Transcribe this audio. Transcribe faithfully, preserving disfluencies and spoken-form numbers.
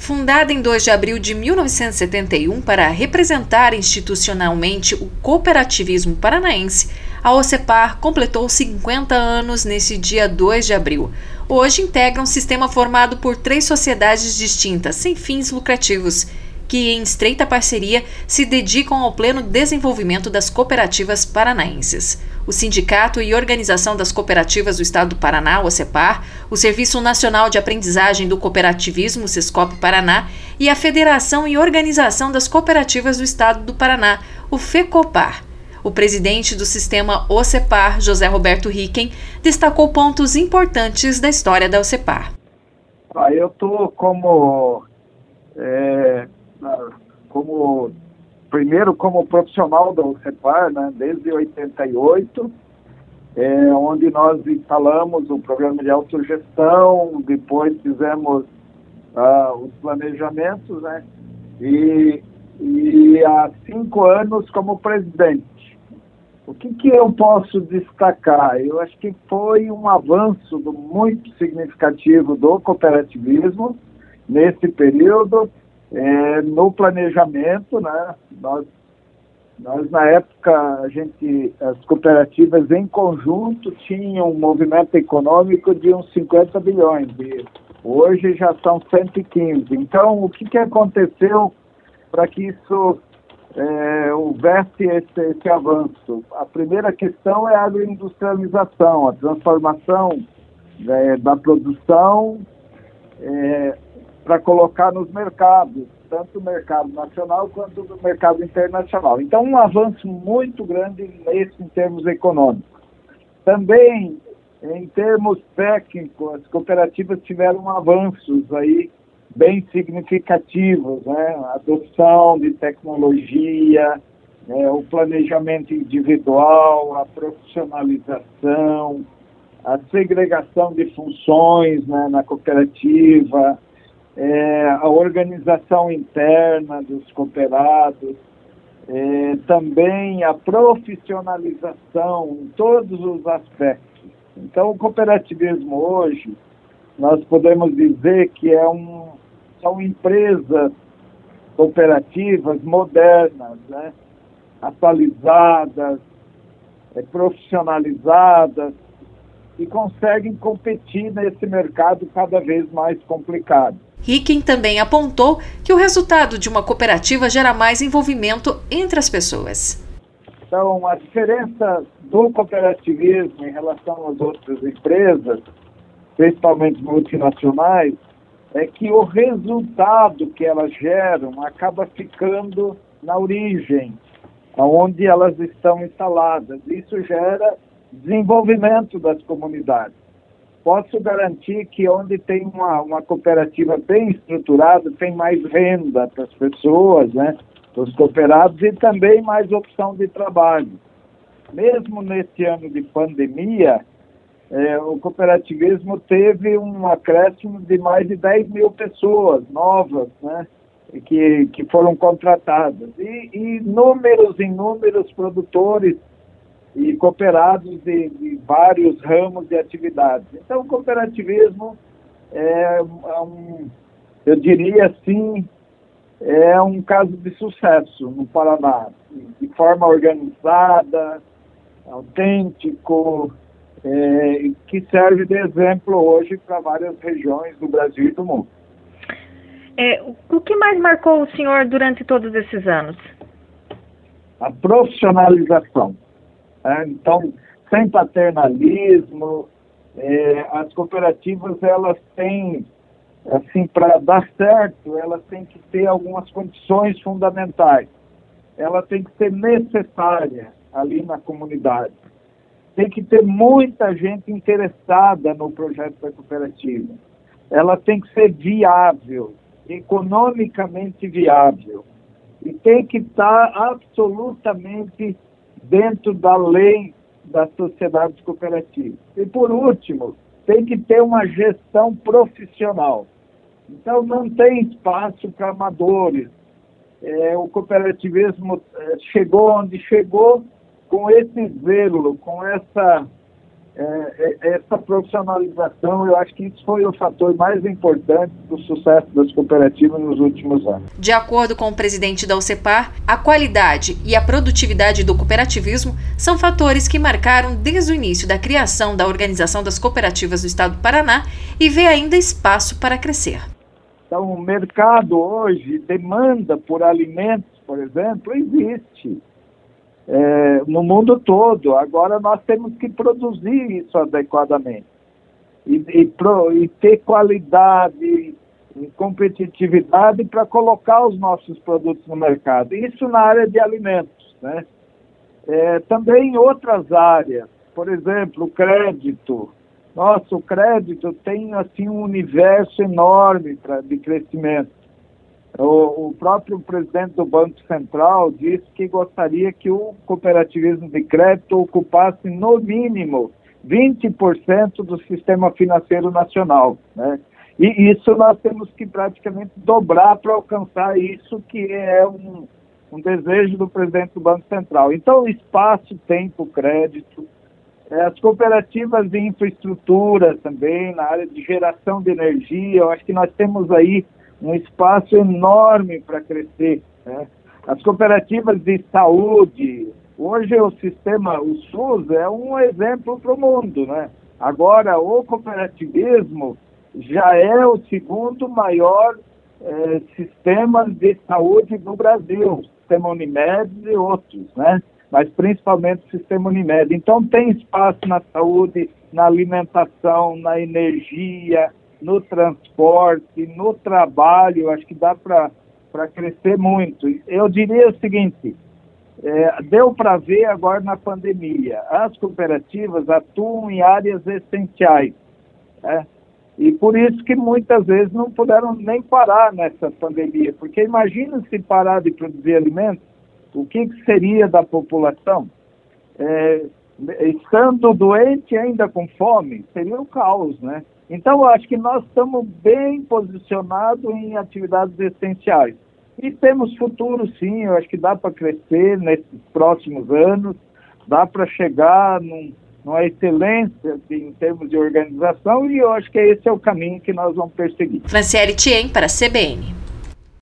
Fundada em dois de abril de mil novecentos e setenta e um para representar institucionalmente o cooperativismo paranaense, a OCEPAR completou cinquenta anos nesse dia dois de abril. Hoje integra um sistema formado por três sociedades distintas, sem fins lucrativos, que em estreita parceria se dedicam ao pleno desenvolvimento das cooperativas paranaenses. O Sindicato e Organização das Cooperativas do Estado do Paraná, o OCEPAR, o Serviço Nacional de Aprendizagem do Cooperativismo, SESCOP Paraná, e a Federação e Organização das Cooperativas do Estado do Paraná, o FECOPAR. O presidente do sistema OCEPAR, José Roberto Ricken, destacou pontos importantes da história da OCEPAR. Ah, eu estou como... É, como primeiro como profissional da OCEPAR, né, desde oitenta e oito, é, onde nós instalamos o programa de autogestão, depois fizemos ah, os planejamentos, né, e, e há cinco anos como presidente. O que, que eu posso destacar? Eu acho que foi um avanço do, muito significativo do cooperativismo nesse período. É, no planejamento, né, nós, nós na época, a gente, as cooperativas em conjunto tinham um movimento econômico de uns cinquenta bilhões, e hoje já são cento e quinze. Então, o que, que aconteceu para que isso é, houvesse esse, esse avanço? A primeira questão é a agroindustrialização, a transformação é, da produção, é, para colocar nos mercados, tanto no mercado nacional quanto no mercado internacional. Então, um avanço muito grande nesse, em termos econômicos. Também, em termos técnicos, as cooperativas tiveram avanços aí bem significativos, né? A adoção de tecnologia, né? O planejamento individual, a profissionalização, a segregação de funções, né, na cooperativa, É, a organização interna dos cooperados, é, também a profissionalização em todos os aspectos. Então, o cooperativismo hoje, nós podemos dizer que é um, são empresas cooperativas modernas, né, atualizadas, é, profissionalizadas, e conseguem competir nesse mercado cada vez mais complicado. Ricken também apontou que o resultado de uma cooperativa gera mais envolvimento entre as pessoas. Então, a diferença do cooperativismo em relação às outras empresas, principalmente multinacionais, é que o resultado que elas geram acaba ficando na origem, onde elas estão instaladas. Isso gera desenvolvimento das comunidades. Posso garantir que onde tem uma, uma cooperativa bem estruturada, tem mais renda para as pessoas, né, para os cooperados, e também mais opção de trabalho. Mesmo nesse ano de pandemia, é, o cooperativismo teve um acréscimo de mais de dez mil pessoas novas, né, que, que foram contratadas. E, e inúmeros, inúmeros produtores e cooperados de, de vários ramos de atividades. Então, o cooperativismo é um, eu diria assim, é um caso de sucesso no Paraná, de forma organizada, autêntico, é, que serve de exemplo hoje para várias regiões do Brasil e do mundo. É, o que mais marcou o senhor durante todos esses anos? A profissionalização. É, então, sem paternalismo, é, as cooperativas, elas têm, assim, para dar certo, elas têm que ter algumas condições fundamentais. Ela tem que ser necessária ali na comunidade. Tem que ter muita gente interessada no projeto da cooperativa. Ela tem que ser viável, economicamente viável. E tem que estar absolutamente dentro da lei das sociedades cooperativas. E, por último, tem que ter uma gestão profissional. Então, não tem espaço para amadores. É, o cooperativismo é, chegou onde chegou com esse zelo, com essa é, essa profissionalização, eu acho que isso foi o fator mais importante do sucesso das cooperativas nos últimos anos. De acordo com o presidente da OCEPAR, a qualidade e a produtividade do cooperativismo são fatores que marcaram desde o início da criação da Organização das Cooperativas do Estado do Paraná e vê ainda espaço para crescer. Então, o mercado hoje, demanda por alimentos, por exemplo, existe. É, no mundo todo. Agora nós temos que produzir isso adequadamente e, e, pro, e ter qualidade e competitividade para colocar os nossos produtos no mercado. Isso na área de alimentos, né? É, também em outras áreas, por exemplo, o crédito. Nossa, o crédito tem assim um universo enorme pra, de crescimento. O, o próprio presidente do Banco Central disse que gostaria que o cooperativismo de crédito ocupasse, no mínimo, vinte por cento do sistema financeiro nacional, né? E isso nós temos que praticamente dobrar para alcançar isso, que é um, um desejo do presidente do Banco Central. Então, espaço tem para o crédito. As cooperativas de infraestrutura também, na área de geração de energia, eu acho que nós temos aí um espaço enorme para crescer, né? As cooperativas de saúde, hoje o sistema, o SUS é um exemplo para o mundo, né? Agora, o cooperativismo já é o segundo maior eh, sistema de saúde do Brasil, o sistema Unimed e outros, né? Mas principalmente o sistema Unimed. Então tem espaço na saúde, na alimentação, na energia, no transporte, no trabalho. Acho que dá para crescer muito. Eu diria o seguinte, é, deu para ver agora na pandemia, as cooperativas atuam em áreas essenciais, né? E por isso que muitas vezes não puderam nem parar nessa pandemia, porque imagina se parar de produzir alimentos, o que, que seria da população? É, estando doente ainda com fome, seria um caos, né? Então, eu acho que nós estamos bem posicionados em atividades essenciais. E temos futuro, sim, eu acho que dá para crescer nesses próximos anos, dá para chegar num, numa excelência em termos de organização, e eu acho que esse é o caminho que nós vamos perseguir. Franciele Thiem para a C B N.